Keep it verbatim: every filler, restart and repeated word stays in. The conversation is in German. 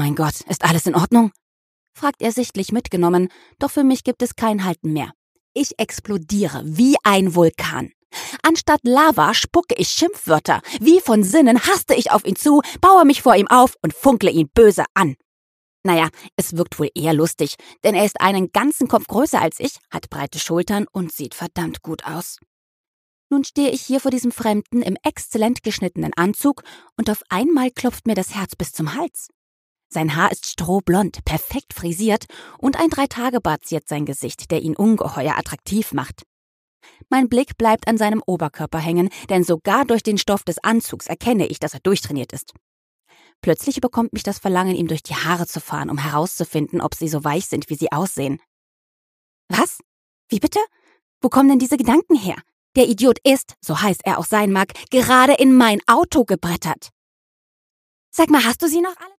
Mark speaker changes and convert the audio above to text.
Speaker 1: mein Gott, ist alles in Ordnung?« fragt er sichtlich mitgenommen, doch für mich gibt es kein Halten mehr. Ich explodiere wie ein Vulkan. Anstatt Lava spucke ich Schimpfwörter. Wie von Sinnen haste ich auf ihn zu, baue mich vor ihm auf und funkle ihn böse an. Naja, es wirkt wohl eher lustig, denn er ist einen ganzen Kopf größer als ich, hat breite Schultern und sieht verdammt gut aus. Nun stehe ich hier vor diesem Fremden im exzellent geschnittenen Anzug und auf einmal klopft mir das Herz bis zum Hals. Sein Haar ist strohblond, perfekt frisiert und ein Drei-Tage-Bart ziert sein Gesicht, der ihn ungeheuer attraktiv macht. Mein Blick bleibt an seinem Oberkörper hängen, denn sogar durch den Stoff des Anzugs erkenne ich, dass er durchtrainiert ist. Plötzlich überkommt mich das Verlangen, ihm durch die Haare zu fahren, um herauszufinden, ob sie so weich sind, wie sie aussehen. Was? Wie bitte? Wo kommen denn diese Gedanken her? Der Idiot ist, so heiß er auch sein mag, gerade in mein Auto gebrettert. Sag mal, hast du sie noch alle?